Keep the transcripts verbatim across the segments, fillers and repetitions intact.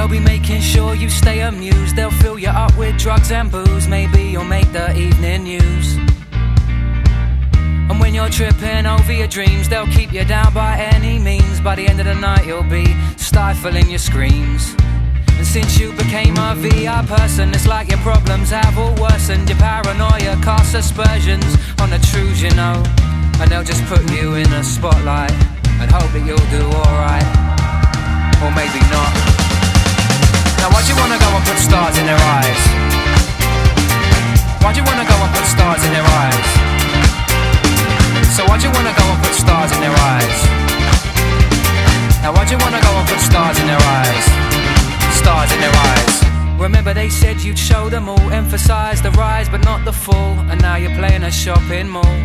They'll be making sure you stay amused. They'll fill you up with drugs and booze. Maybe you'll make the evening news. And when you're tripping over your dreams, they'll keep you down by any means. By the end of the night you'll be stifling your screams. And since you became a V I person, it's like your problems have all worsened. Your paranoia casts aspersions on the truths you know. And they'll just put you in a spotlight and hope that you'll do alright. Or maybe not. Now why'd you wanna go and put stars in their eyes? Why'd you wanna go and put stars in their eyes? So why'd you wanna go and put stars in their eyes? Now why'd you wanna go and put stars in their eyes? Stars in their eyes. Remember they said you'd show them all, emphasize the rise but not the fall. And now you're playing a shopping mall.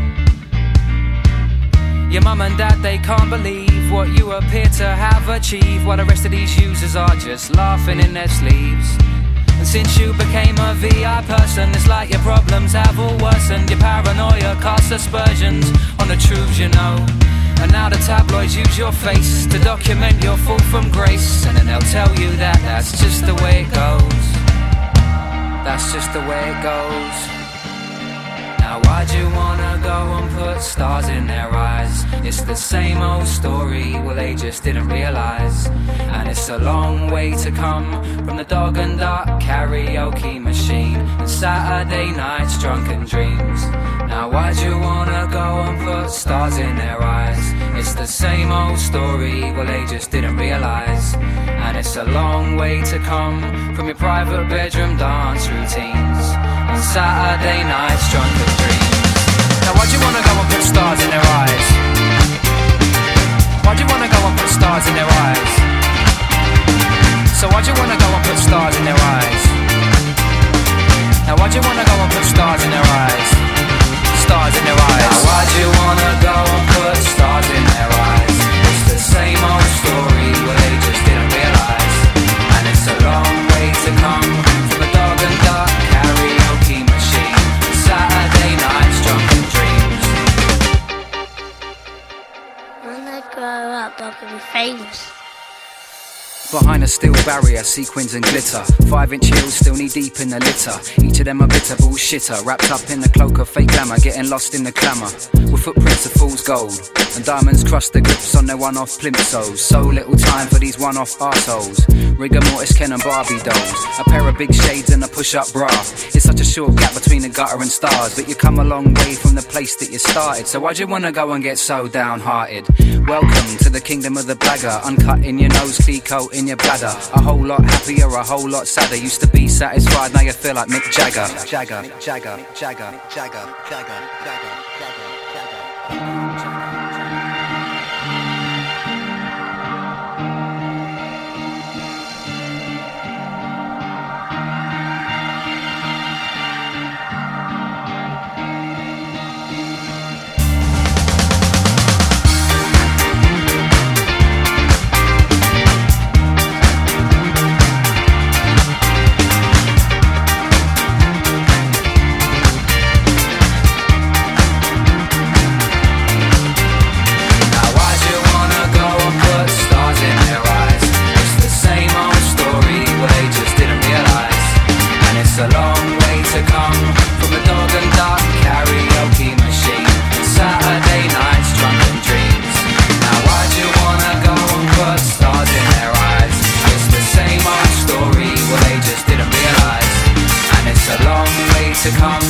Your mum and dad, they can't believe what you appear to have achieved, while the rest of these users are just laughing in their sleeves. And since you became a V I person, it's like your problems have all worsened. Your paranoia casts aspersions on the truths you know. And now the tabloids use your face to document your fall from grace. And then they'll tell you that that's just the way it goes. That's just the way it goes. Now why'd you wanna go and put stars in their eyes? It's the same old story, well they just didn't realise. And it's a long way to come from the Dog and Duck karaoke machine and Saturday nights drunken dreams. Now why'd you wanna go and put stars in their eyes? It's the same old story, well they just didn't realise. And it's a long way to come from your private bedroom dance routines and Saturday nights drunken dreams. Now why'd you wanna go and put stars in their eyes? Why'd you wanna go and put stars in their eyes? So why'd you wanna go and put stars in their eyes? Now why'd you wanna go and put stars in their eyes? Stars in their eyes. Now why'd you wanna go and put stars in their eyes? It's the same old story, well they just didn't realise. And it's a long way to come from a Dog and Duck karaoke machine, Saturday nights drunken dreams. When I grow up, I can be famous. Behind a steel barrier, sequins and glitter. Five inch heels still knee deep in the litter. Each of them a bitter bullshitter, wrapped up in the cloak of fake glamour, getting lost in the clamour. With footprints of fool's gold and diamonds crust the grips on their one-off plimsolls. So little time for these one-off arseholes. Rigor mortis, Ken and Barbie dolls. A pair of big shades and a push-up bra. It's such a short gap between the gutter and stars, but you come a long way from the place that you started. So why'd you wanna go and get so downhearted? Welcome to the kingdom of the blagger. Uncut in your nose, Cleco in your bladder. A whole lot happier, a whole lot sadder. Used to be satisfied, now you feel like Mick Jagger. Jagger, Jagger, Jagger, Jagger, Jagger, Jagger, Jagger, Jagger. To come